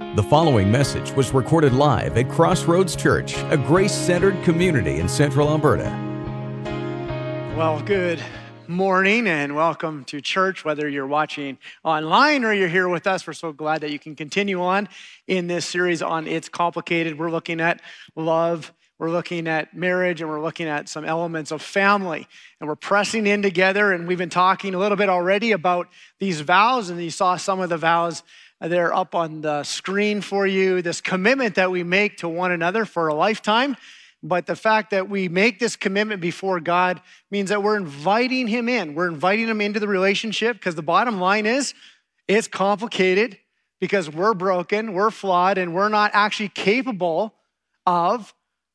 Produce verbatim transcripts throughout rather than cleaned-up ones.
The following message was recorded live at Crossroads Church, a grace-centered community in Central Alberta. Well, good morning and welcome to church. Whether you're watching online or you're here with us, we're so glad that you can continue on in this series on It's Complicated. We're looking at love, we're looking at marriage, and we're looking at some elements of family. And we're pressing in together, and we've been talking a little bit already about these vows, and you saw some of the vows they're up on the screen for you. This commitment that we make to one another for a lifetime. But the fact that we make this commitment before God means that we're inviting him in. We're inviting him into the relationship because the bottom line is it's complicated because we're broken, we're flawed, and we're not actually capable of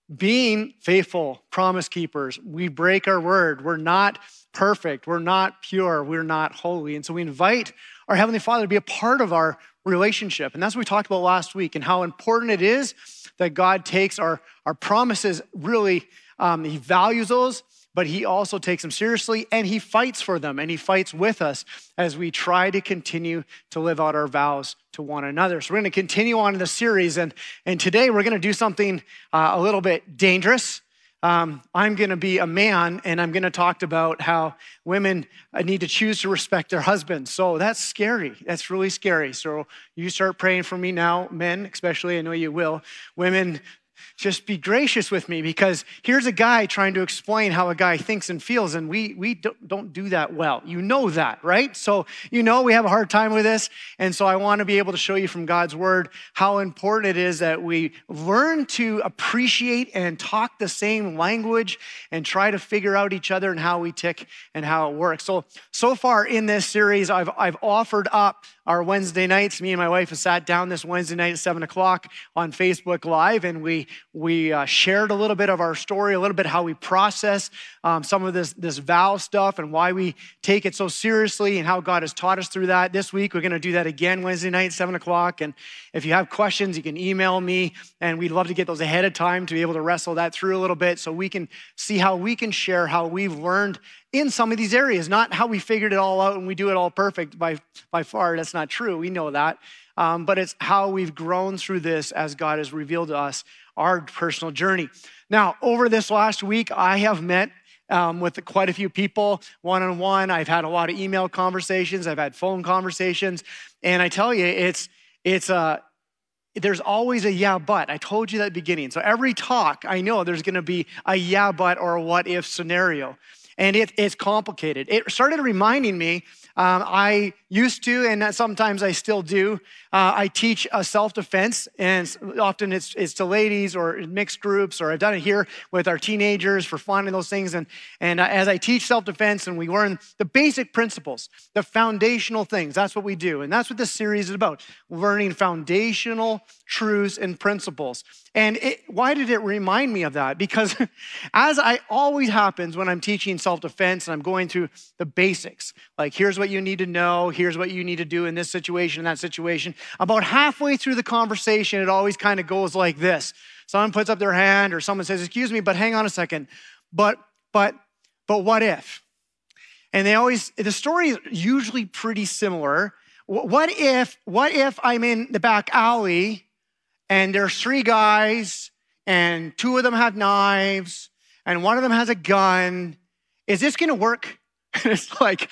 being faithful promise keepers. We break our word. We're not perfect. We're not pure. We're not holy. And so we invite our Heavenly Father to be a part of our relationship. And that's what we talked about last week and how important it is that God takes our, our promises really, um, he values those, but he also takes them seriously and he fights for them and he fights with us as we try to continue to live out our vows to one another. So we're going to continue on in the series, and, and today we're going to do something uh, a little bit dangerous. Um, I'm going to be a man, and I'm going to talk about how women need to choose to respect their husbands. So that's scary. That's really scary. So you start praying for me now, men, especially. I know you will. Women, just be gracious with me, because here's a guy trying to explain how a guy thinks and feels, and we we don't, don't do that well. You know that, right? So you know we have a hard time with this, and so I want to be able to show you from God's word how important it is that we learn to appreciate and talk the same language and try to figure out each other and how we tick and how it works. So, so far in this series, I've I've offered up our Wednesday nights. Me and my wife have sat down this Wednesday night at seven o'clock on Facebook Live, and we we uh, shared a little bit of our story, a little bit how we process um, some of this, this vow stuff and why we take it so seriously and how God has taught us through that. This week, we're going to do that again Wednesday night at seven o'clock. And if you have questions, you can email me, and we'd love to get those ahead of time to be able to wrestle that through a little bit so we can see how we can share how we've learned in some of these areas, not how we figured it all out and we do it all perfect. By, by far, that's not true. We know that. Um, but it's how we've grown through this as God has revealed to us our personal journey. Now, over this last week, I have met um, with quite a few people one-on-one. I've had a lot of email conversations. I've had phone conversations. And I tell you, it's, it's a, there's always a yeah, but. I told you that at the beginning. So every talk, I know there's going to be a yeah, but or a what if scenario. And it, it's complicated. It started reminding me, um, I used to, and sometimes I still do, uh, I teach a self-defense, and often it's, it's to ladies or mixed groups, or I've done it here with our teenagers for fun and those things. And, and uh, as I teach self-defense and we learn the basic principles, the foundational things, that's what we do. And that's what this series is about, learning foundational truths and principles. And it, why did it remind me of that? Because as I always happens when I'm teaching self-defense and I'm going through the basics, like here's what you need to know, here's what you need to do in this situation, in that situation, about halfway through the conversation, it always kind of goes like this. Someone puts up their hand or someone says, excuse me, but hang on a second. But, but, but what if? And they always, the story is usually pretty similar. What if, what if I'm in the back alley and there's three guys and two of them have knives and one of them has a gun? Is this going to work? It's like,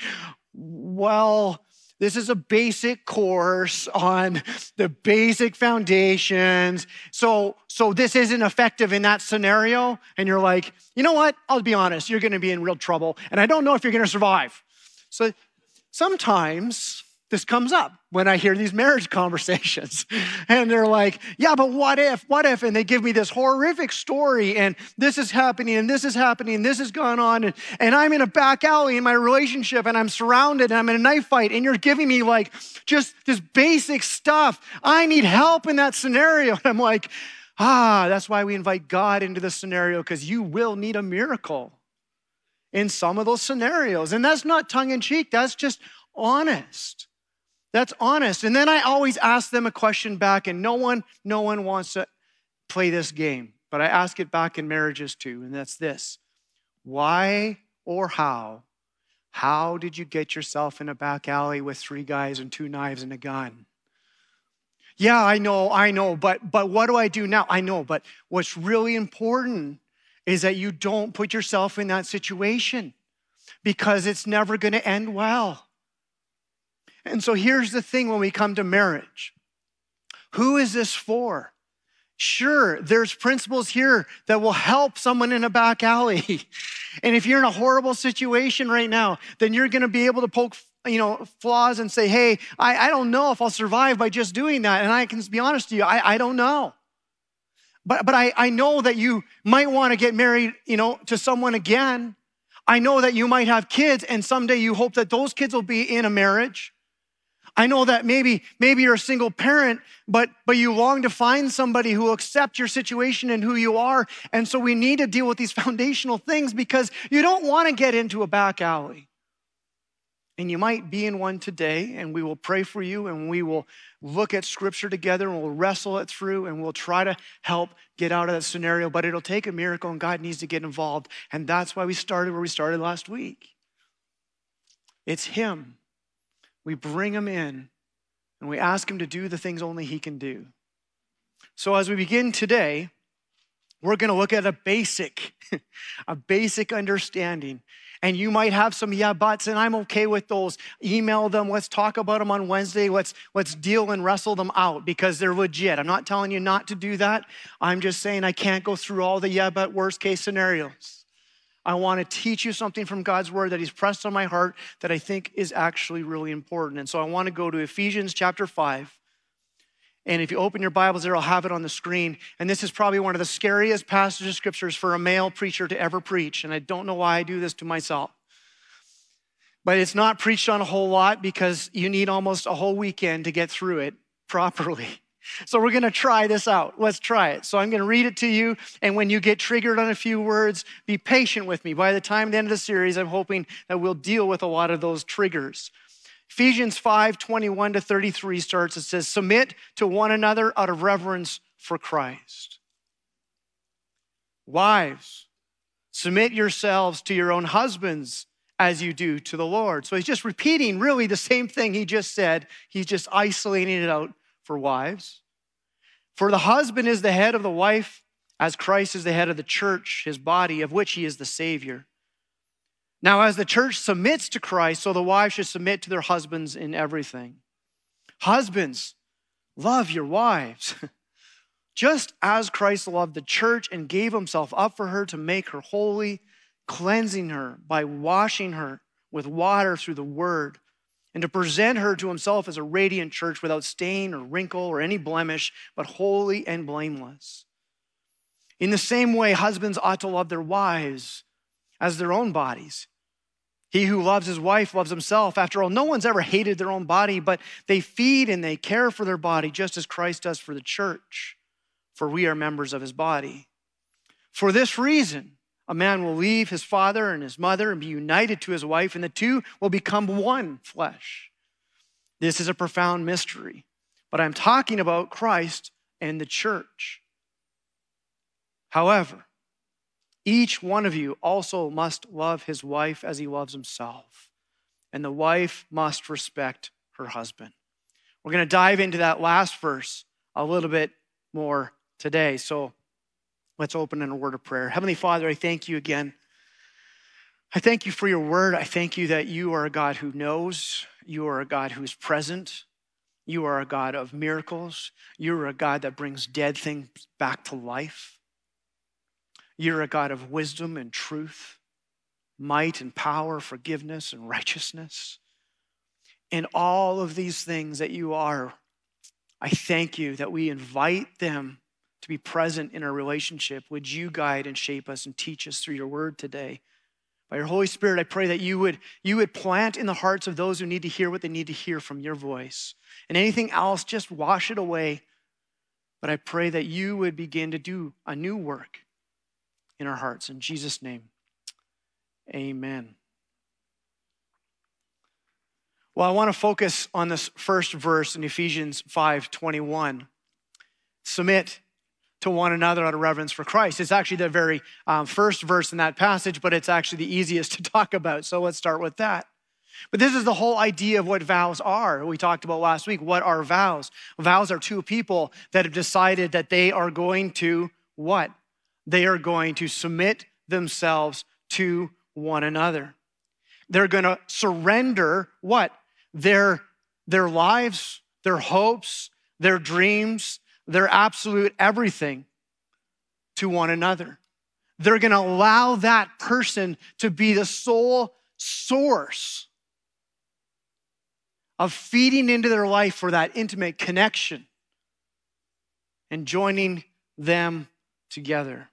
well, this is a basic course on the basic foundations. So, so this isn't effective in that scenario. And you're like, you know what? I'll be honest. You're going to be in real trouble. And I don't know if you're going to survive. So sometimes this comes up when I hear these marriage conversations, and they're like, yeah, but what if, what if? And they give me this horrific story, and this is happening, and this is happening, and this has gone on, and, and I'm in a back alley in my relationship, and I'm surrounded, and I'm in a knife fight, and you're giving me like just this basic stuff. I need help in that scenario. And I'm like, ah, that's why we invite God into the scenario, because you will need a miracle in some of those scenarios. And that's not tongue-in-cheek, that's just honest. That's honest. And then I always ask them a question back, and no one, no one wants to play this game, but I ask it back in marriages too, and that's this. Why or how? How did you get yourself in a back alley with three guys and two knives and a gun? Yeah, I know, I know, but but what do I do now? I know, but what's really important is that you don't put yourself in that situation because it's never going to end well. And so here's the thing when we come to marriage. Who is this for? Sure, there's principles here that will help someone in a back alley. And if you're in a horrible situation right now, then you're going to be able to poke, you know, flaws and say, hey, I, I don't know if I'll survive by just doing that. And I can be honest with you, I, I don't know. But, but I, I know that you might want to get married, you know, to someone again. I know that you might have kids and someday you hope that those kids will be in a marriage. I know that maybe, maybe you're a single parent, but, but you long to find somebody who will accept your situation and who you are. And so we need to deal with these foundational things because you don't want to get into a back alley. And you might be in one today, and we will pray for you, and we will look at scripture together, and we'll wrestle it through, and we'll try to help get out of that scenario. But it'll take a miracle, and God needs to get involved. And that's why we started where we started last week. It's Him. We bring Him in, and we ask Him to do the things only He can do. So as we begin today, we're going to look at a basic, a basic understanding. And you might have some yeah buts, and I'm okay with those. Email them. Let's talk about them on Wednesday. Let's, let's deal and wrestle them out because they're legit. I'm not telling you not to do that. I'm just saying I can't go through all the yeah but worst case scenarios. I want to teach you something from God's word that He's pressed on my heart that I think is actually really important. And so I want to go to Ephesians chapter five. And if you open your Bibles there, I'll have it on the screen. And this is probably one of the scariest passages of scriptures for a male preacher to ever preach. And I don't know why I do this to myself. But it's not preached on a whole lot because you need almost a whole weekend to get through it properly. So we're going to try this out. Let's try it. So I'm going to read it to you. And when you get triggered on a few words, be patient with me. By the time at the end of the series, I'm hoping that we'll deal with a lot of those triggers. Ephesians five, twenty-one to thirty-three starts. It says, submit to one another out of reverence for Christ. Wives, submit yourselves to your own husbands as you do to the Lord. So he's just repeating really the same thing he just said. He's just isolating it out for wives. For the husband is the head of the wife, as Christ is the head of the church, his body, of which he is the Savior. Now, as the church submits to Christ, so the wives should submit to their husbands in everything. Husbands, love your wives, just as Christ loved the church and gave himself up for her to make her holy, cleansing her by washing her with water through the word, and to present her to himself as a radiant church without stain or wrinkle or any blemish, but holy and blameless. In the same way, husbands ought to love their wives as their own bodies. He who loves his wife loves himself. After all, no one's ever hated their own body, but they feed and they care for their body just as Christ does for the church, for we are members of his body. For this reason, a man will leave his father and his mother and be united to his wife, and the two will become one flesh. This is a profound mystery, but I'm talking about Christ and the church. However, each one of you also must love his wife as he loves himself, and the wife must respect her husband. We're going to dive into that last verse a little bit more today. So let's open in a word of prayer. Heavenly Father, I thank you again. I thank you for your word. I thank you that you are a God who knows. You are a God who is present. You are a God of miracles. You are a God that brings dead things back to life. You're a God of wisdom and truth, might and power, forgiveness and righteousness. And all of these things that you are, I thank you that we invite them to be present in our relationship. Would you guide and shape us and teach us through your word today? By your Holy Spirit, I pray that you would, you would plant in the hearts of those who need to hear what they need to hear from your voice. And anything else, just wash it away. But I pray that you would begin to do a new work in our hearts. In Jesus' name, amen. Well, I want to focus on this first verse in Ephesians five twenty-one. Submit to one another out of reverence for Christ. It's actually the very um, first verse in that passage, but it's actually the easiest to talk about. So let's start with that. But this is the whole idea of what vows are. We talked about last week. What are vows? Vows are two people that have decided that they are going to what? They are going to submit themselves to one another. They're going to surrender what? Their, their lives, their hopes, their dreams, their absolute everything to one another. They're going to allow that person to be the sole source of feeding into their life for that intimate connection and joining them together.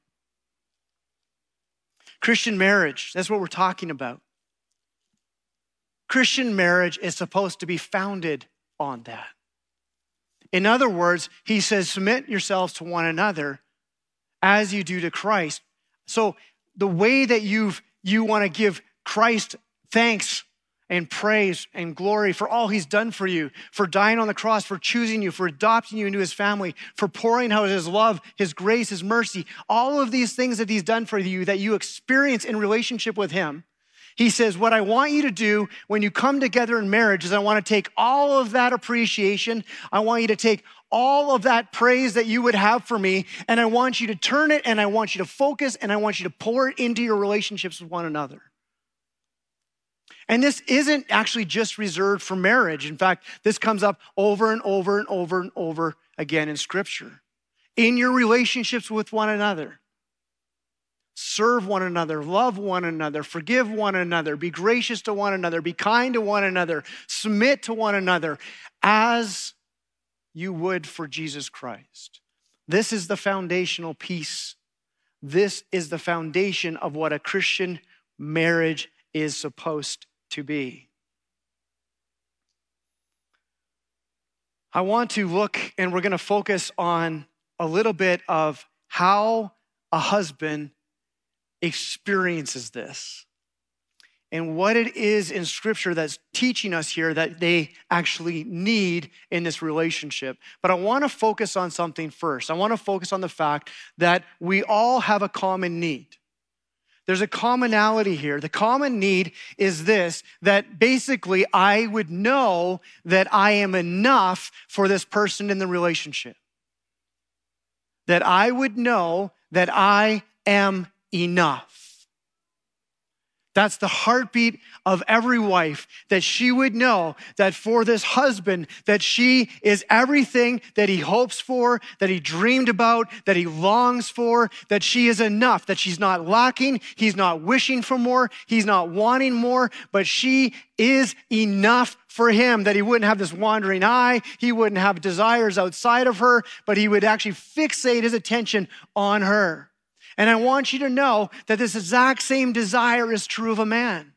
Christian marriage, that's what we're talking about. Christian marriage is supposed to be founded on that. In other words, he says, submit yourselves to one another as you do to Christ. So the way that you've, you want to give Christ thanks and praise and glory for all he's done for you, for dying on the cross, for choosing you, for adopting you into his family, for pouring out his love, his grace, his mercy, all of these things that he's done for you that you experience in relationship with him. He says, what I want you to do when you come together in marriage is I want to take all of that appreciation. I want you to take all of that praise that you would have for me, and I want you to turn it, and I want you to focus, and I want you to pour it into your relationships with one another. And this isn't actually just reserved for marriage. In fact, this comes up over and over and over and over again in Scripture. In your relationships with one another, serve one another, love one another, forgive one another, be gracious to one another, be kind to one another, submit to one another as you would for Jesus Christ. This is the foundational piece. This is the foundation of what a Christian marriage is supposed to be. I want to look, and we're going to focus on a little bit of how a husband experiences this and what it is in Scripture that's teaching us here that they actually need in this relationship. But I want to focus on something first. I want to focus on the fact that we all have a common need. There's a commonality here. The common need is this, that basically I would know that I am enough for this person in the relationship. That I would know that I am enough. That's the heartbeat of every wife, that she would know that for this husband, that she is everything that he hopes for, that he dreamed about, that he longs for, that she is enough, that she's not lacking, he's not wishing for more, he's not wanting more, but she is enough for him, that he wouldn't have this wandering eye, he wouldn't have desires outside of her, but he would actually fixate his attention on her. And I want you to know that this exact same desire is true of a man.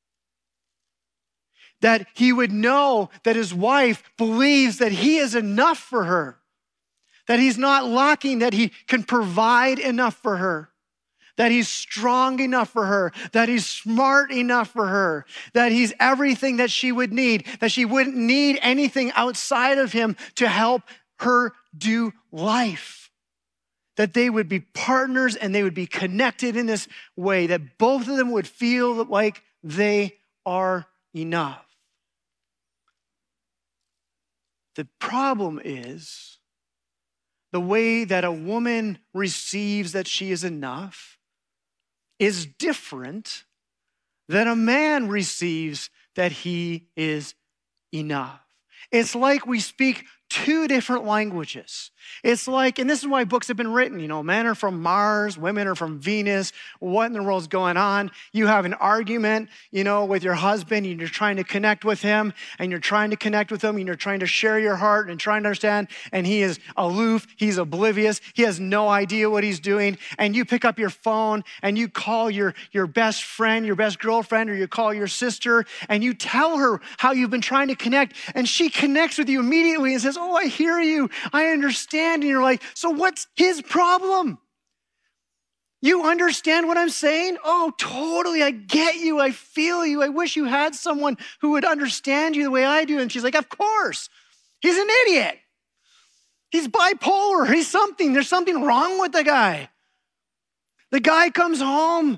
That he would know that his wife believes that he is enough for her. That he's not lacking, that he can provide enough for her. That he's strong enough for her. That he's smart enough for her. That he's everything that she would need. That she wouldn't need anything outside of him to help her do life. That they would be partners and they would be connected in this way, that both of them would feel like they are enough. The problem is the way that a woman receives that she is enough is different than a man receives that he is enough. It's like we speak two different languages. It's like, and this is why books have been written, you know, men are from Mars, women are from Venus. What in the world is going on? You have an argument, you know, with your husband and you're trying to connect with him and you're trying to connect with him and you're trying to share your heart and trying to understand, and he is aloof, he's oblivious, he has no idea what he's doing, and you pick up your phone and you call your, your best friend, your best girlfriend, or you call your sister and you tell her how you've been trying to connect, and she connects with you immediately and says, oh, I hear you, I understand. And you're like, so what's his problem? You understand what I'm saying? Oh, totally, I get you, I feel you. I wish you had someone who would understand you the way I do. And she's like, of course, he's an idiot. He's bipolar, he's something. There's something wrong with the guy. The guy comes home,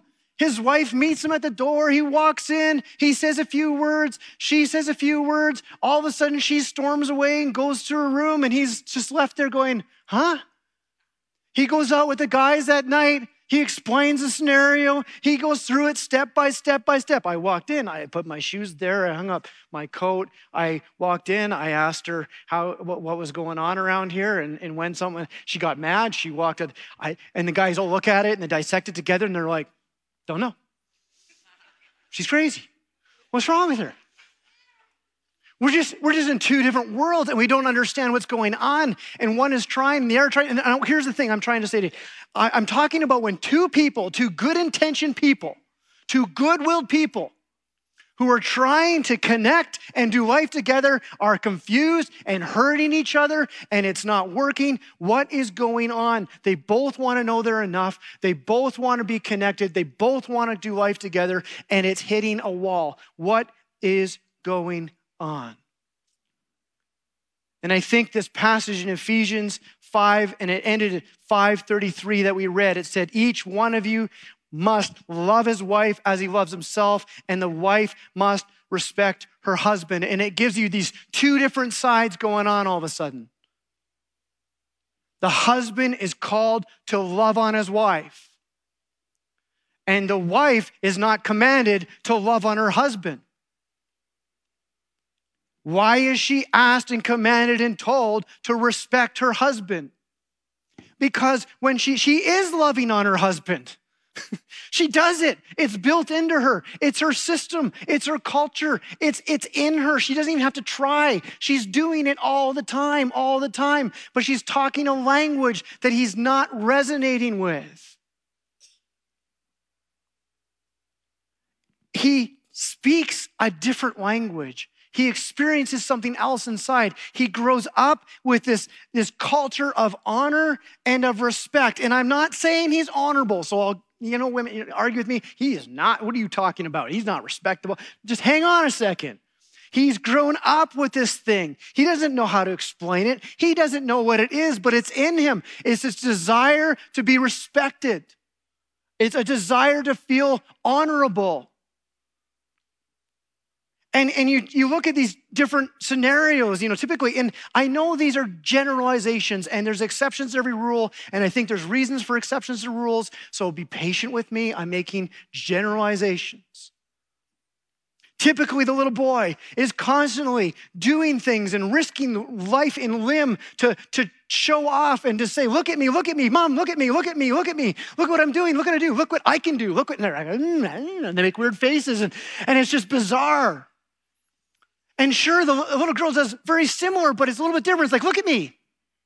His wife meets him at the door. He walks in. He says a few words. She says a few words. All of a sudden, she storms away and goes to her room, and he's just left there going, huh? He goes out with the guys that night. He explains the scenario. He goes through it step by step by step. I walked in. I put my shoes there. I hung up my coat. I walked in. I asked her how what, what was going on around here. And, and when someone, she got mad. She walked out. I, and the guys all look at it and they dissect it together. And they're like, don't know. She's crazy. What's wrong with her? We're just, we're just in two different worlds and we don't understand what's going on. And one is trying, and the other trying. And here's the thing I'm trying to say to you. I, I'm talking about when two people, two good-intentioned people, two good-willed people who are trying to connect and do life together are confused and hurting each other and it's not working. What is going on? They both want to know they're enough. They both want to be connected. They both want to do life together and it's hitting a wall. What is going on? And I think this passage in Ephesians five, and it ended at five thirty-three that we read, it said, each one of you must love his wife as he loves himself, and the wife must respect her husband. And it gives you these two different sides going on all of a sudden. The husband is called to love on his wife, and the wife is not commanded to love on her husband. Why is she asked and commanded and told to respect her husband? Because when she, she is loving on her husband. She does it. It's built into her. It's her system. It's her culture. It's, it's in her. She doesn't even have to try. She's doing it all the time, all the time. But she's talking a language that he's not resonating with. He speaks a different language. He experiences something else inside. He grows up with this, this culture of honor and of respect. And I'm not saying he's honorable. So I'll, you know, women argue with me. He is not. What are you talking about? He's not respectable. Just hang on a second. He's grown up with this thing. He doesn't know how to explain it. He doesn't know what it is, but it's in him. It's this desire to be respected. It's a desire to feel honorable. And, and you, you look at these different scenarios, you know, typically, and I know these are generalizations and there's exceptions to every rule, and I think there's reasons for exceptions to rules, so be patient with me. I'm making generalizations. Typically, the little boy is constantly doing things and risking life and limb to, to show off and to say, look at me, look at me, mom, look at me, look at me, look at me, look what I'm doing, look what I do, look what I can do, look what, and they make weird faces, and, and it's just bizarre. And sure, the little girl does very similar, but it's a little bit different. It's like, look at me.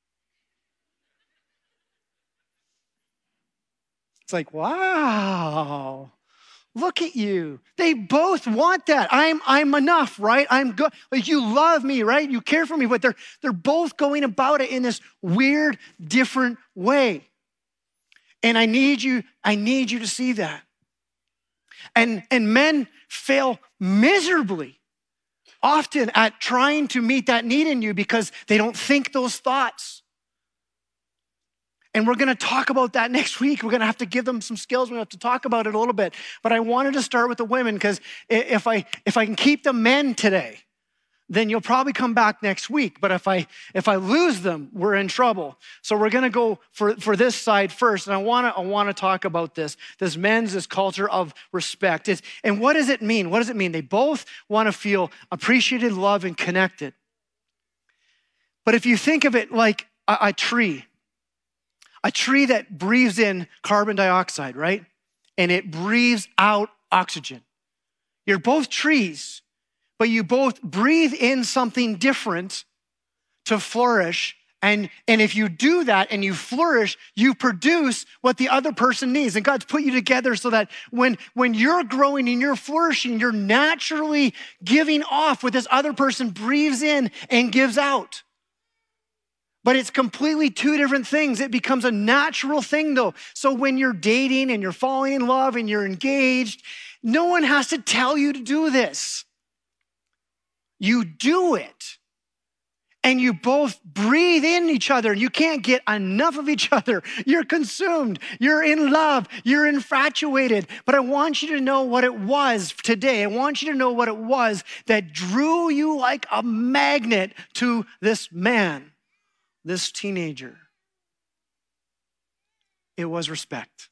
It's like, wow, look at you. They both want that. I'm, I'm enough, right? I'm good. Like, you love me, right? You care for me, but they're, they're both going about it in this weird, different way. And I need you, I need you to see that. And, and men fail miserably often at trying to meet that need in you because they don't think those thoughts. And we're going to talk about that next week. We're going to have to give them some skills. We're going to have to talk about it a little bit. But I wanted to start with the women because if I if I can keep the men today, then you'll probably come back next week. But if I if I lose them, we're in trouble. So we're going to go for, for this side first. And I want to I want to talk about this. This men's, this culture of respect. It's, and what does it mean? What does it mean? They both want to feel appreciated, loved, and connected. But if you think of it like a, a tree, a tree that breathes in carbon dioxide, right? And it breathes out oxygen. You're both trees, but you both breathe in something different to flourish. And, and if you do that and you flourish, you produce what the other person needs. And God's put you together so that when, when you're growing and you're flourishing, you're naturally giving off what this other person breathes in and gives out. But it's completely two different things. It becomes a natural thing though. So when you're dating and you're falling in love and you're engaged, no one has to tell you to do this. You do it. and you both breathe in each other. You can't get enough of each other. You're consumed. You're in love. You're infatuated. But I want you to know what it was today. I want you to know what it was that drew you like a magnet to this man, this teenager. It was respect.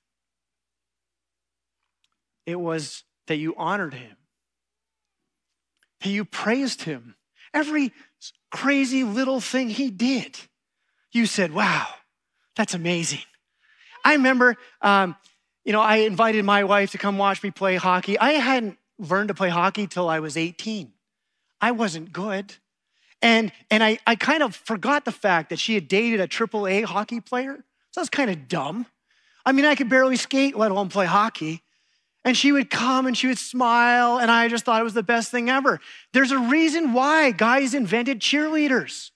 It was that you honored him, that you praised him. Every crazy little thing he did, you said, wow, that's amazing. I remember, um, you know, I invited my wife to come watch me play hockey. I hadn't learned to play hockey till I was eighteen. I wasn't good. And, and I, I kind of forgot the fact that she had dated a triple A hockey player. So that's kind of dumb. I mean, I could barely skate, let alone play hockey. And she would come and she would smile, and I just thought it was the best thing ever. There's a reason why guys invented cheerleaders.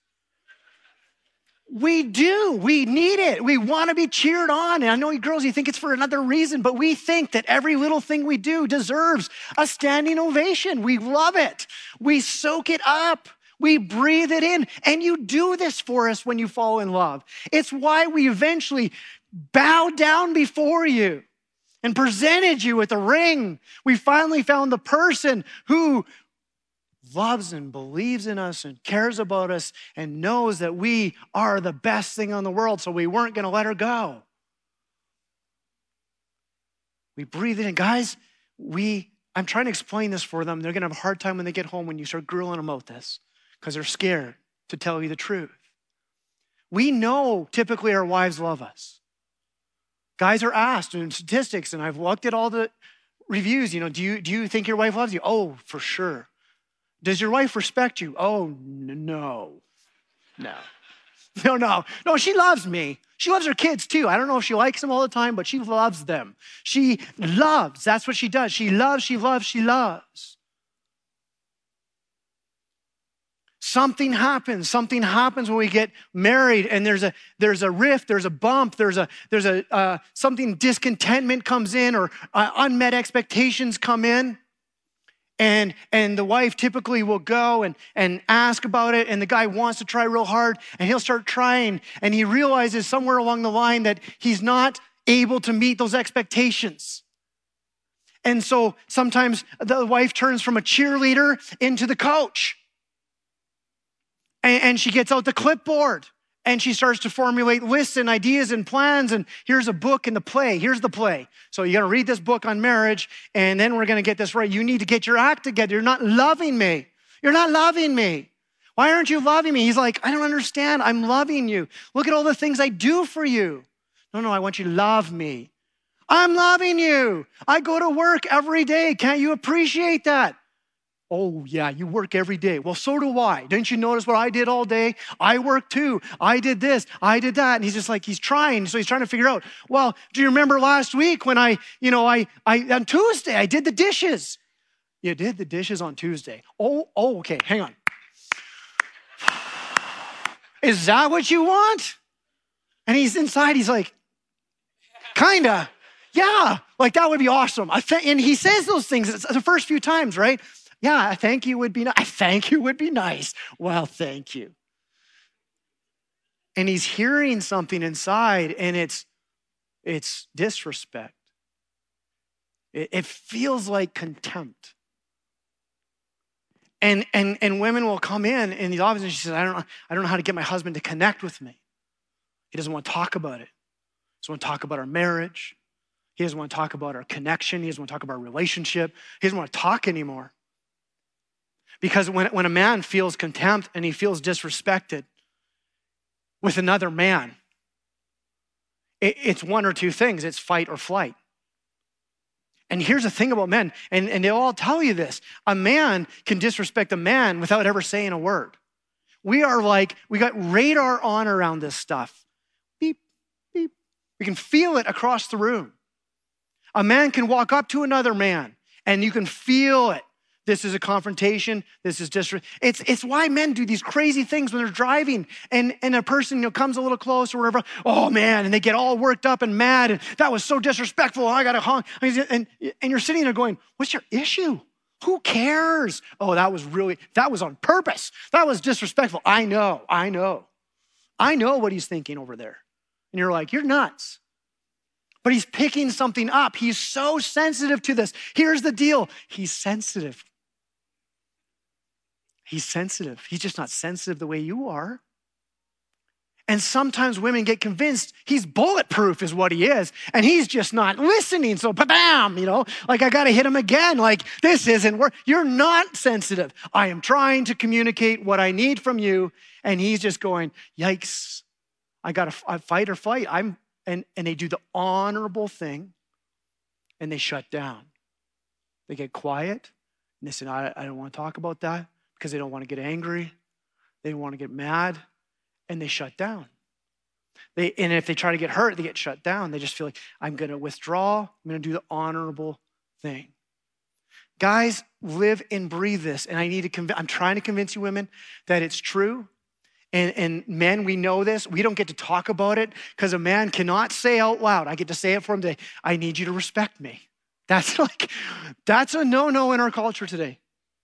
We do. We need it. We want to be cheered on. And I know you girls, you think it's for another reason, but we think that every little thing we do deserves a standing ovation. We love it. We soak it up. We breathe it in. And you do this for us when you fall in love. It's why we eventually bow down before you and presented you with a ring. We finally found the person who loves and believes in us and cares about us and knows that we are the best thing on the world, so we weren't going to let her go. We breathe it in. Guys, we, I'm trying to explain this for them. They're going to have a hard time when they get home when you start grilling them about this because they're scared to tell you the truth. We know typically our wives love us. Guys are asked in statistics, and I've looked at all the reviews, you know, do you, do you think your wife loves you? Oh, for sure. Does your wife respect you? Oh, no, no, no, no, no, she loves me. She loves her kids too. I don't know if she likes them all the time, but she loves them. She loves, that's what she does. She loves, she loves, she loves. Something happens. Something happens when we get married, and there's a there's a rift, there's a bump, there's a there's a uh, something discontentment comes in, or uh, unmet expectations come in, and and the wife typically will go and and ask about it, and the guy wants to try real hard, and he'll start trying, and he realizes somewhere along the line that he's not able to meet those expectations. And so sometimes the wife turns from a cheerleader into the coach. And she gets out the clipboard and she starts to formulate lists and ideas and plans. And here's a book and the play. Here's the play. So you're going to read this book on marriage, and then we're going to get this right. You need to get your act together. You're not loving me. You're not loving me. Why aren't you loving me? He's like, I don't understand. I'm loving you. Look at all the things I do for you. No, no, I want you to love me. I'm loving you. I go to work every day. Can't you appreciate that? Oh, yeah, you work every day. Well, so do I. Didn't you notice what I did all day? I work too. I did this. I did that. And he's just like, he's trying. So he's trying to figure out, well, do you remember last week when I, you know, I, I on Tuesday, I did the dishes. You did the dishes on Tuesday. Oh, oh, okay, hang on. Is that what you want? And he's inside, he's like, kinda. Yeah, like that would be awesome. I th- and he says those things the first few times, right? Yeah, I thank you would be nice. I thank you would be nice. Well, thank you. And he's hearing something inside, and it's it's disrespect. It, it feels like contempt. And and and women will come in in these offices, and she says, I don't know, I don't know how to get my husband to connect with me. He doesn't want to talk about it. He doesn't want to talk about our marriage. He doesn't want to talk about our connection. He doesn't want to talk about our relationship. He doesn't want to talk anymore. Because when, when a man feels contempt and he feels disrespected with another man, it, it's one or two things. It's fight or flight. And here's the thing about men, and, and they'll all tell you this. A man can disrespect a man without ever saying a word. We are like, we got radar on around this stuff. Beep, beep. We can feel it across the room. A man can walk up to another man and you can feel it. This is a confrontation. This is disrespect. It's, it's why men do these crazy things when they're driving and, and a person, you know, comes a little close or whatever. Oh man, and they get all worked up and mad. And that was so disrespectful. I got to honk. And, and you're sitting there going, what's your issue? Who cares? Oh, that was really, that was on purpose. That was disrespectful. I know, I know. I know what he's thinking over there. And you're like, you're nuts. But he's picking something up. He's so sensitive to this. Here's the deal. He's sensitive. He's sensitive. He's just not sensitive the way you are. And sometimes women get convinced he's bulletproof is what he is. And he's just not listening. So bam, you know, like I got to hit him again. Like this isn't work. You're not sensitive. I am trying to communicate what I need from you. And he's just going, yikes. I got to fight or flight. I'm, and, and they do the honorable thing and they shut down. They get quiet and they say, no, I, I don't want to talk about that because they don't want to get angry. They don't want to get mad. And they shut down. They, and if they try to get hurt, they get shut down. They just feel like, I'm going to withdraw. I'm going to do the honorable thing. Guys, live and breathe this. And I need to convince, I'm trying to convince you women that it's true. And, and men, we know this. We don't get to talk about it because a man cannot say out loud. I get to say it for him today. I need you to respect me. That's like, that's a no-no in our culture today.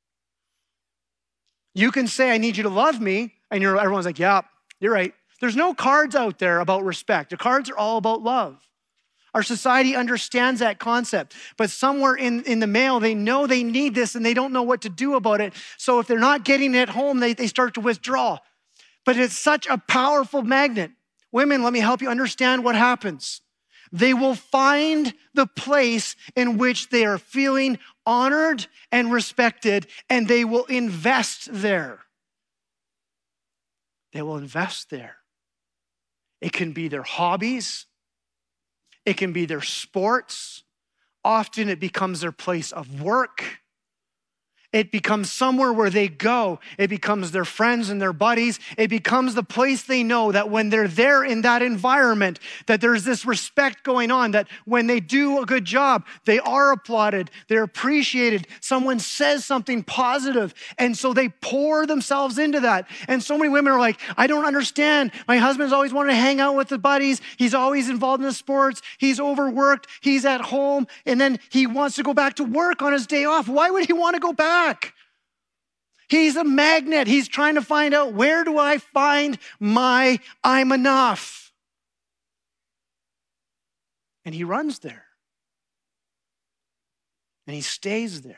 You can say, I need you to love me. And you're, everyone's like, yeah, you're right. There's no cards out there about respect. The cards are all about love. Our society understands that concept, but somewhere in, in the male, they know they need this and they don't know what to do about it. So if they're not getting it at home, they, they start to withdraw. But it's such a powerful magnet. Women, let me help you understand what happens. They will find the place in which they are feeling honored and respected, and they will invest there. They will invest there. It can be their hobbies. It can be their sports. Often it becomes their place of work. It becomes somewhere where they go. It becomes their friends and their buddies. It becomes the place they know that when they're there in that environment, that there's this respect going on, that when they do a good job, they are applauded, they're appreciated. Someone says something positive, and so they pour themselves into that. And so many women are like, I don't understand. My husband's always wanted to hang out with the buddies. He's always involved in the sports. He's overworked. He's at home, and then he wants to go back to work on his day off. Why would he want to go back? He's a magnet. He's trying to find out, where do I find my I'm enough? And he runs there. And he stays there.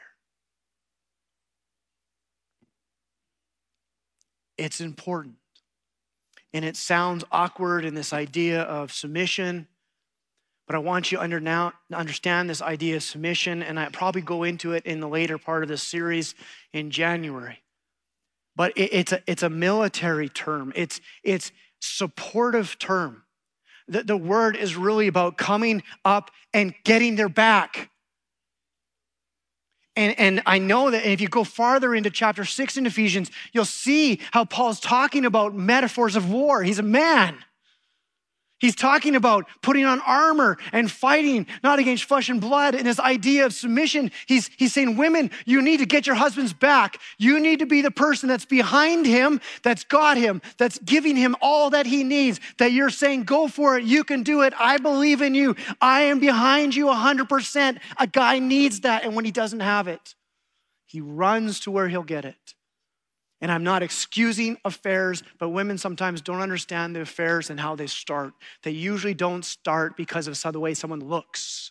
It's important. And it sounds awkward in this idea of submission. But I want you to under now, understand this idea of submission, and I probably go into it in the later part of this series in January. But it, it's, a, it's a military term. It's, it's supportive term. The, the word is really about coming up and getting their back. And, and I know that if you go farther into chapter six in Ephesians, you'll see how Paul's talking about metaphors of war. He's a man. He's talking about putting on armor and fighting, not against flesh and blood. And this idea of submission, he's, he's saying, women, you need to get your husband's back. You need to be the person that's behind him, that's got him, that's giving him all that he needs, that you're saying, go for it. You can do it. I believe in you. I am behind you one hundred percent. A guy needs that. And when he doesn't have it, he runs to where he'll get it. And I'm not excusing affairs, but women sometimes don't understand the affairs and how they start. They usually don't start because of the way someone looks.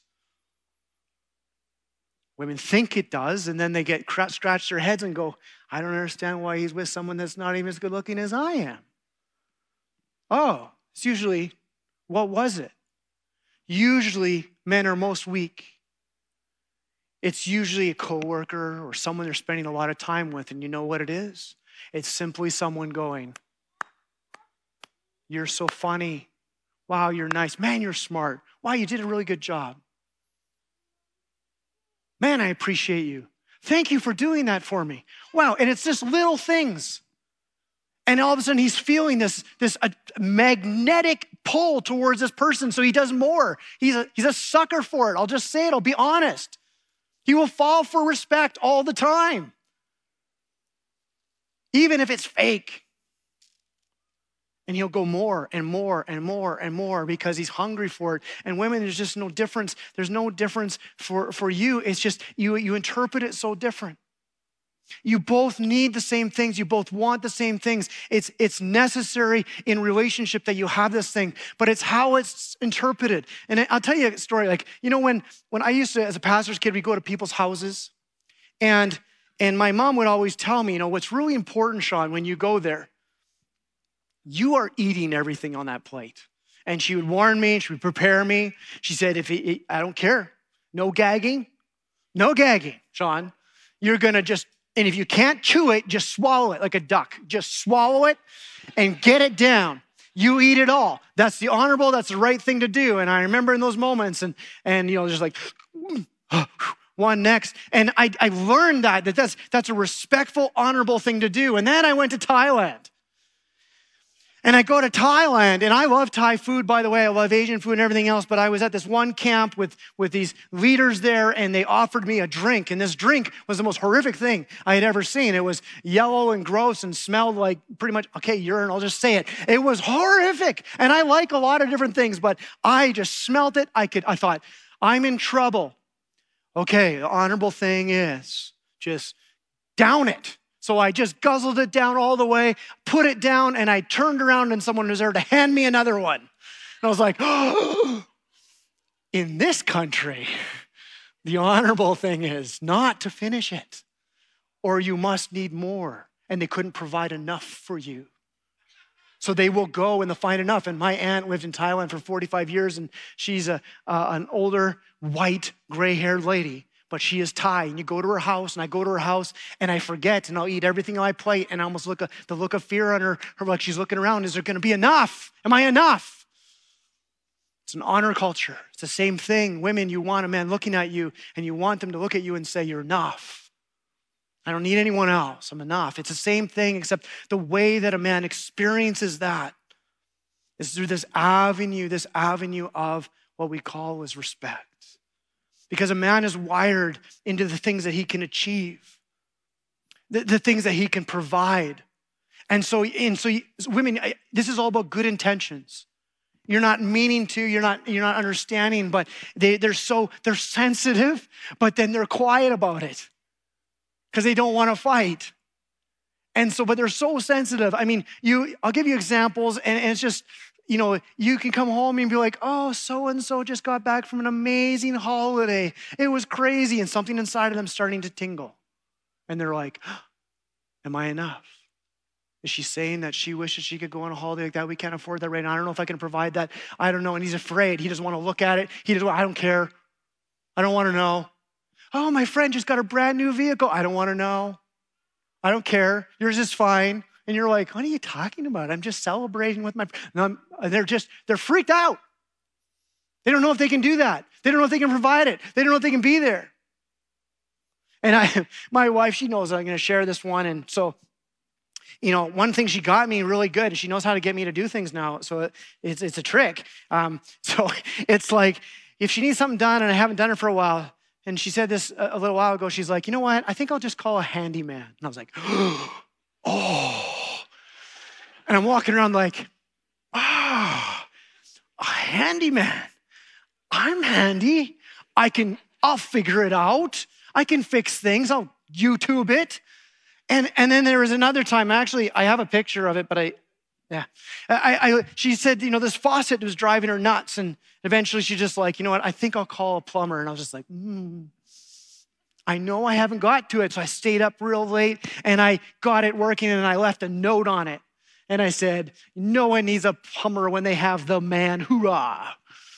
Women think it does, and then they get scratch their heads and go, I don't understand why he's with someone that's not even as good looking as I am. Oh, it's usually, what was it? Usually men are most weak. It's usually a coworker or someone they're spending a lot of time with, and you know what it is? It's simply someone going, you're so funny. Wow, you're nice. Man, you're smart. Wow, you did a really good job. Man, I appreciate you. Thank you for doing that for me. Wow, and it's just little things. And all of a sudden he's feeling this, this uh, magnetic pull towards this person, so he does more. He's a, he's a sucker for it. I'll just say it. I'll be honest. He will fall for respect all the time, even if it's fake. And he'll go more and more and more and more because he's hungry for it. And women, there's just no difference. There's no difference for, for you. It's just you, you interpret it so different. You both need the same things. You both want the same things. It's, it's necessary in relationship that you have this thing, but it's how it's interpreted. And I'll tell you a story. Like, you know, when, when I used to, as a pastor's kid, we go to people's houses and, and my mom would always tell me, you know, what's really important, Sean, when you go there, you are eating everything on that plate. And she would warn me, she would prepare me. She said, if it, I don't care, no gagging, no gagging, Sean. You're gonna just, and if you can't chew it, just swallow it like a duck. Just swallow it and get it down. You eat it all. That's the honorable, that's the right thing to do. And I remember in those moments and, and you know, just like, one next. And I, I learned that, that that's, that's a respectful, honorable thing to do. And then I went to Thailand. And I go to Thailand, and I love Thai food, by the way. I love Asian food and everything else, but I was at this one camp with, with these leaders there, and they offered me a drink. And this drink was the most horrific thing I had ever seen. It was yellow and gross and smelled like pretty much, okay, urine, I'll just say it. It was horrific. And I like a lot of different things, but I just smelled it. I could. I thought, I'm in trouble. Okay, the honorable thing is just down it. So I just guzzled it down all the way, put it down, and I turned around and someone was there to hand me another one. And I was like, oh, in this country, the honorable thing is not to finish it, or you must need more, and they couldn't provide enough for you. So they will go and they'll find enough. And my aunt lived in Thailand for forty-five years, and she's a, uh, an older, white, gray-haired lady. But she is Thai, and you go to her house, and I go to her house, and I forget, and I'll eat everything on my plate, and I almost look, a, the look of fear on her, her, like she's looking around, is there gonna be enough? Am I enough? It's an honor culture. It's the same thing. Women, you want a man looking at you, and you want them to look at you and say, you're enough. I don't need anyone else, I'm enough. It's the same thing, except the way that a man experiences that is through this avenue, this avenue of what we call is respect. Because a man is wired into the things that he can achieve, the, the things that he can provide. And so, and so women, this is all about good intentions. You're not meaning to, you're not, you're not understanding, but they, they're so, they're sensitive, but then they're quiet about it because they don't want to fight. And so, but they're so sensitive. I mean, you, I'll give you examples, and, and it's just, you know, you can come home and be like, oh, so-and-so just got back from an amazing holiday. It was crazy. And something inside of them starting to tingle. And they're like, am I enough? Is she saying that she wishes she could go on a holiday like that? We can't afford that right now. I don't know if I can provide that. I don't know. And he's afraid. He doesn't want to look at it. He doesn't, I don't care. I don't want to know. Oh, my friend just got a brand new vehicle. I don't want to know. I don't care. Yours is fine. And you're like, what are you talking about? I'm just celebrating with my, no, they're just, they're freaked out. They don't know if they can do that. They don't know if they can provide it. They don't know if they can be there. And I, my wife, she knows I'm going to share this one. And so, you know, one thing she got me really good is she knows how to get me to do things now. So it's, it's a trick. Um, so it's like, if she needs something done and I haven't done it for a while, and she said this a, a little while ago, she's like, you know what? I think I'll just call a handyman. And I was like, oh. And I'm walking around like, ah, oh, a handyman. I'm handy. I can, I'll figure it out. I can fix things. I'll YouTube it. And and then there was another time, actually, I have a picture of it, but I, yeah. I, I she said, you know, this faucet was driving her nuts. And eventually she's just like, you know what? I think I'll call a plumber. And I was just like, hmm. I know I haven't got to it. So I stayed up real late and I got it working and I left a note on it. And I said, no one needs a plumber when they have the man, hoorah.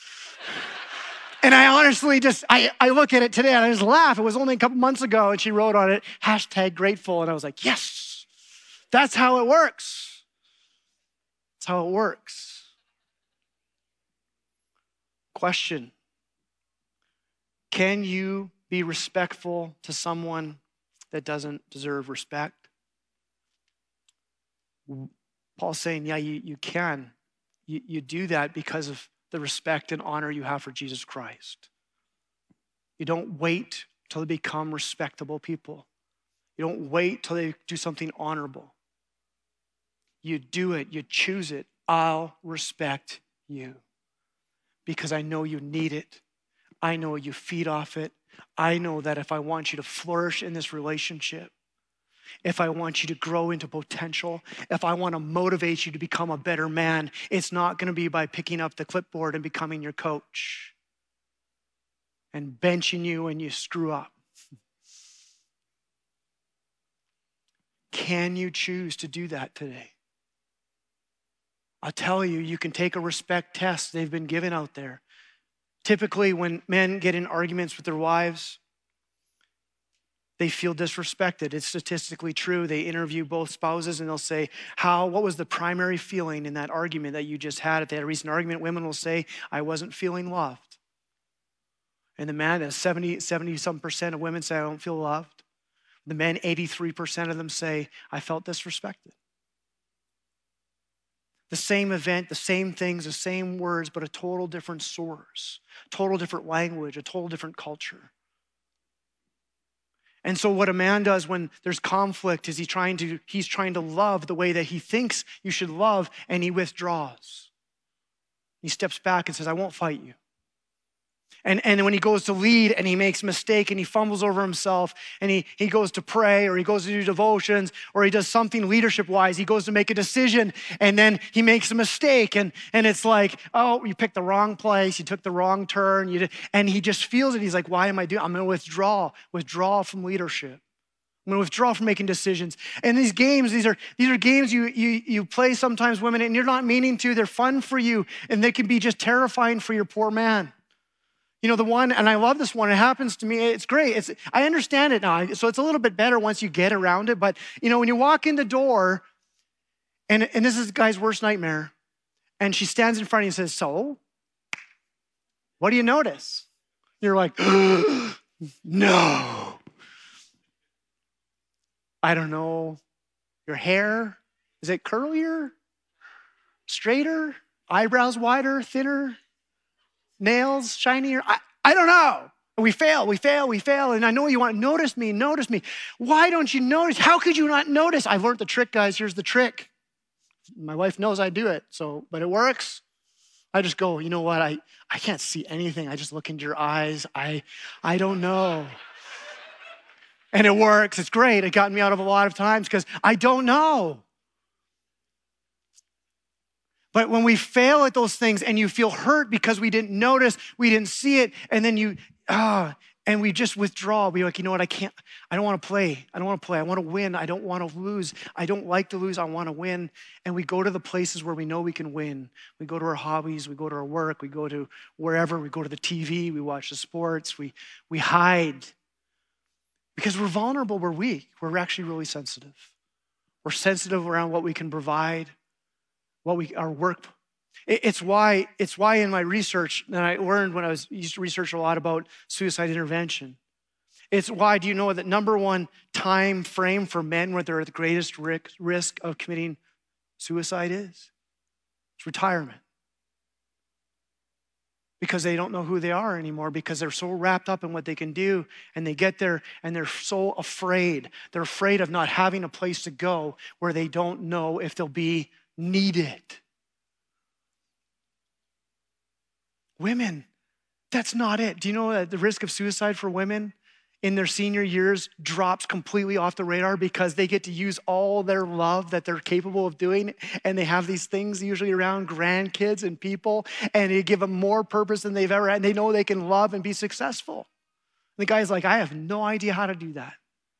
And I honestly just, I, I look at it today and I just laugh. It was only a couple months ago and she wrote on it, hashtag grateful. And I was like, yes, that's how it works. That's how it works. Question, can you be respectful to someone that doesn't deserve respect? Paul's saying, yeah, you, you can. You, you do that because of the respect and honor you have for Jesus Christ. You don't wait till they become respectable people. You don't wait till they do something honorable. You do it, you choose it I'll respect you because I know you need it. I know you feed off it. I know that if I want you to flourish in this relationship, if I want you to grow into potential, if I want to motivate you to become a better man, it's not going to be by picking up the clipboard and becoming your coach and benching you when you screw up. Can you choose to do that today? I'll tell you, you can take a respect test they've been given out there. Typically, when men get in arguments with their wives, they feel disrespected. It's statistically true. They interview both spouses and they'll say, how, what was the primary feeling in that argument that you just had? If they had a recent argument, women will say, I wasn't feeling loved. And the man, seventy, seventy some percent of women say, I don't feel loved. The men, eighty-three percent of them say, I felt disrespected. The same event, the same things, the same words, but a total different source, total different language, a total different culture. And so what a man does when there's conflict is he trying to, he's trying to love the way that he thinks you should love, and he withdraws. He steps back and says, I won't fight you. And, and when he goes to lead and he makes a mistake and he fumbles over himself and he, he goes to pray or he goes to do devotions or he does something leadership-wise, he goes to make a decision and then he makes a mistake and, and it's like, oh, you picked the wrong place, you took the wrong turn, you did, and he just feels it. He's like, why am I doing? I'm going to withdraw, withdraw from leadership. I'm going to withdraw from making decisions. And these games, these are these are games you, you, you play sometimes, women, and you're not meaning to. They're fun for you and they can be just terrifying for your poor man. You know, the one, and I love this one, it happens to me, it's great. It's I understand it now, so it's a little bit better once you get around it. But, you know, when you walk in the door, and, and this is the guy's worst nightmare, and she stands in front of you and says, so, what do you notice? You're like, no. I don't know. Your hair, is it curlier? Straighter? Eyebrows wider, thinner? Nails shinier? I, I don't know. We fail, we fail, we fail. And I know you want to notice me, notice me. Why don't you notice? How could you not notice? I learned the trick, guys. Here's the trick. My wife knows I do it, so, but it works. I just go, you know what? I, I can't see anything. I just look into your eyes. I, I don't know. And it works. It's great. It got me out of a lot of times because I don't know. But when we fail at those things and you feel hurt because we didn't notice, we didn't see it, and then you, ah, and we just withdraw. We're like, you know what, I can't, I don't want to play. I don't want to play. I want to win. I don't want to lose. I don't like to lose. I want to win. And we go to the places where we know we can win. We go to our hobbies. We go to our work. We go to wherever. We go to the T V. We watch the sports. We, we hide. Because we're vulnerable. We're weak. We're actually really sensitive. We're sensitive around what we can provide. What we, our work, it's why, it's why in my research that I learned when I was used to research a lot about suicide intervention. It's why, do you know that number one time frame for men where they're at the greatest risk of committing suicide is? It's retirement. Because they don't know who they are anymore, because they're so wrapped up in what they can do, and they get there and they're so afraid. They're afraid of not having a place to go where they don't know if they'll be needed. Women, that's not it. Do you know that the risk of suicide for women in their senior years drops completely off the radar because they get to use all their love that they're capable of doing, and they have these things usually around grandkids and people, and they give them more purpose than they've ever had, and they know they can love and be successful. And the guy's like, I have no idea how to do that.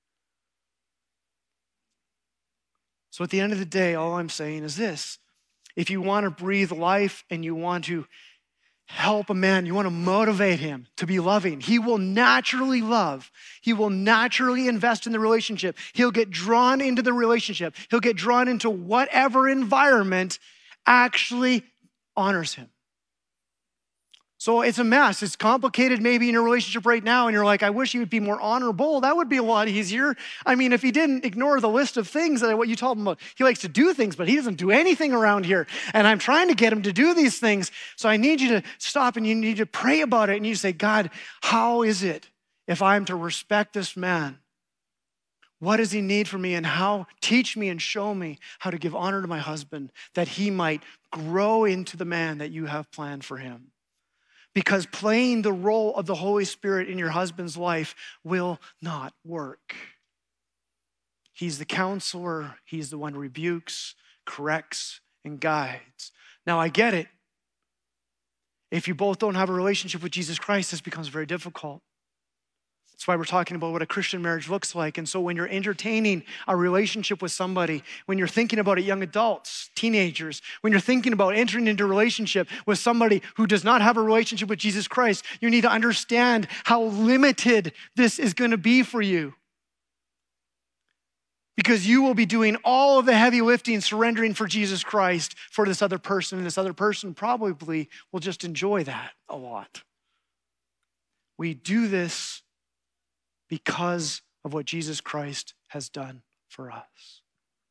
So at the end of the day, all I'm saying is this. If you want to breathe life and you want to help a man, you want to motivate him to be loving, he will naturally love. He will naturally invest in the relationship. He'll get drawn into the relationship. He'll get drawn into whatever environment actually honors him. So it's a mess. It's complicated maybe in a relationship right now, and you're like, I wish he would be more honorable. That would be a lot easier. I mean, if he didn't ignore the list of things that what you told him about. He likes to do things, but he doesn't do anything around here. And I'm trying to get him to do these things. So I need you to stop and you need to pray about it. And you say, God, how is it if I'm to respect this man What does he need from me, and how? Teach me and show me how to give honor to my husband, that he might grow into the man that you have planned for him. Because playing the role of the Holy Spirit in your husband's life will not work. He's the counselor. He's the one who rebukes, corrects, and guides. Now, I get it. If you both don't have a relationship with Jesus Christ, this becomes very difficult. That's why we're talking about what a Christian marriage looks like. And so when you're entertaining a relationship with somebody, when you're thinking about it, young adults, teenagers, when you're thinking about entering into a relationship with somebody who does not have a relationship with Jesus Christ, you need to understand how limited this is going to be for you. Because you will be doing all of the heavy lifting, surrendering for Jesus Christ for this other person, and this other person probably will just enjoy that a lot. We do this because of what Jesus Christ has done for us.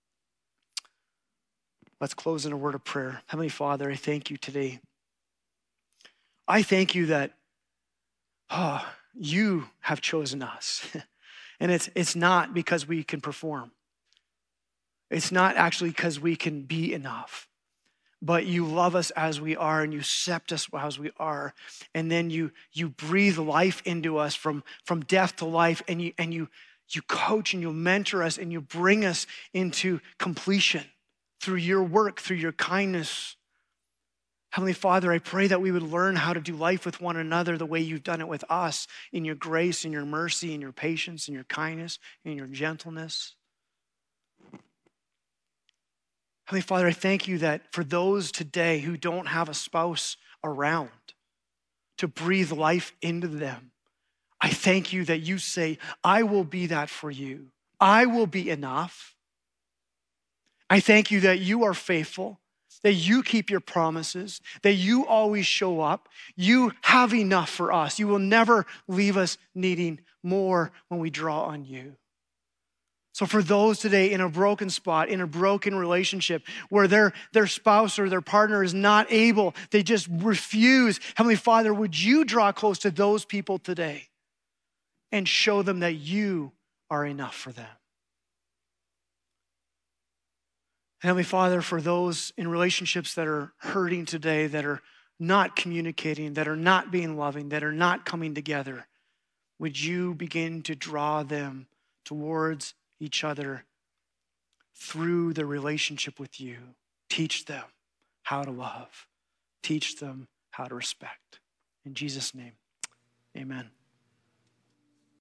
Let's close in a word of prayer. Heavenly Father, I thank you today. I thank you that oh, you have chosen us. And it's, it's not because we can perform. It's not actually because we can be enough. But you love us as we are, and you accept us as we are. And then you you breathe life into us from, from death to life, and you and you you coach and you mentor us, and you bring us into completion through your work, through your kindness. Heavenly Father, I pray that we would learn how to do life with one another the way you've done it with us, in your grace, in your mercy, in your patience, in your kindness, in your gentleness. Heavenly Father, I thank you that for those today who don't have a spouse around to breathe life into them, I thank you that you say, I will be that for you. I will be enough. I thank you that you are faithful, that you keep your promises, that you always show up. You have enough for us. You will never leave us needing more when we draw on you. So for those today in a broken spot, in a broken relationship, where their, their spouse or their partner is not able, they just refuse, Heavenly Father, would you draw close to those people today and show them that you are enough for them? Heavenly Father, for those in relationships that are hurting today, that are not communicating, that are not being loving, that are not coming together, would you begin to draw them towards each other through the relationship with you? Teach them how to love. Teach them how to respect. In Jesus' name, amen.